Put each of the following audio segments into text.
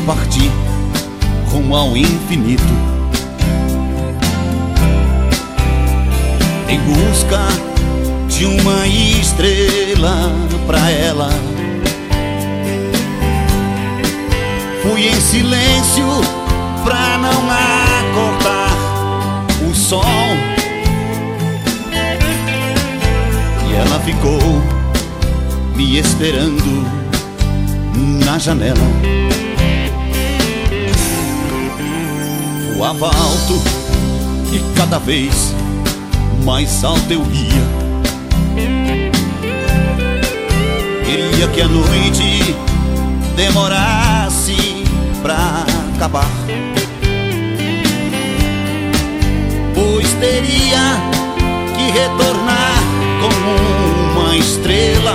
parti rumo ao infinito, em busca de uma estrela pra ela. Fui em silêncio pra não acordar o sol, e ela ficou me esperando na janela. Voava alto e cada vez mais alto eu ia. Queria que a noite demorasse pra acabar, pois teria que retornar como uma estrela,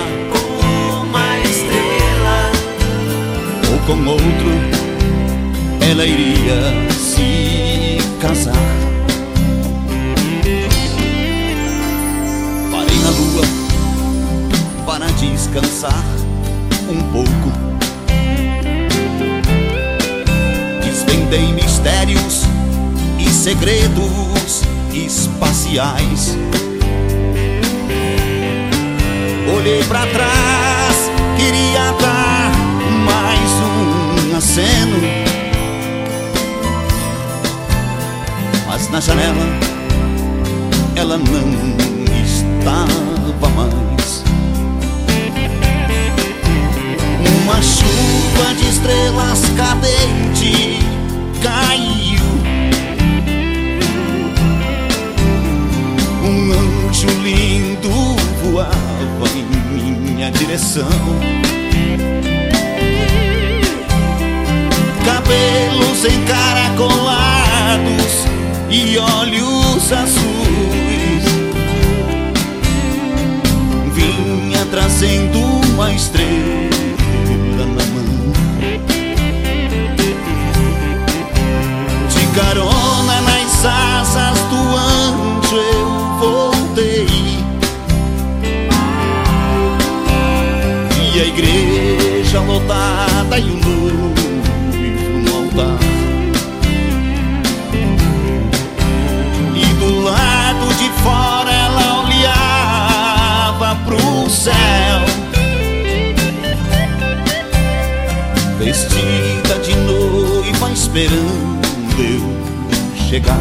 ou com outro ela iria se casar. Parei na lua para descansar um pouco, desvendei mistérios e segredos espaciais. Olhei pra trás, queria dar mais um aceno, mas na janela ela não estava mais. Uma chuva de estrelas cadente caiu, um anjo lindo voava em minha direção. Cabelos encaracolados e olhos azuis, vinha trazendo uma estrela na mão. De carona nas asas do anjo eu voltei, e a igreja lotada e o noivo no altar. E do lado de fora ela olhava pro céu, vestida de noiva esperando eu chegar.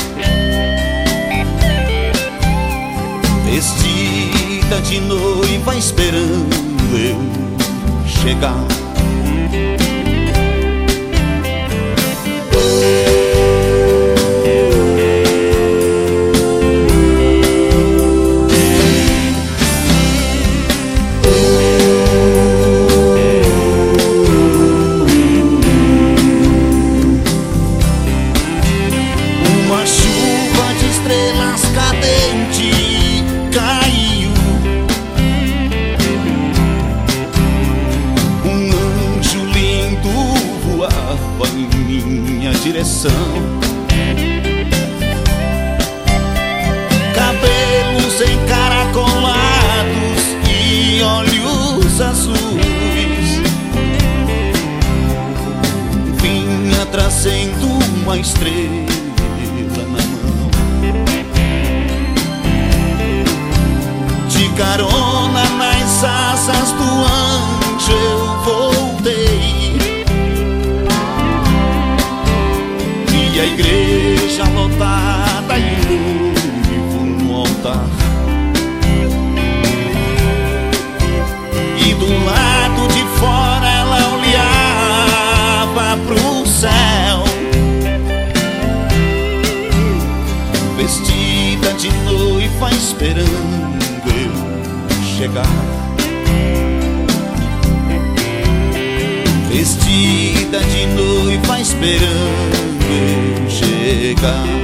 Vestida de noiva esperando eu chegar. Uma chuva de estrelas cadente caiu, um anjo lindo voava em minha direção. Cabelos encaracolados e olhos azuis, vinha trazendo uma estrela na mão. De carona nas asas do anjo eu voltei, e a igreja lotada e o noivo no altar. E do lado de fora ela olhava pro céu, vestida de noiva esperando eu chegar. Vestida de noiva esperando eu chegar.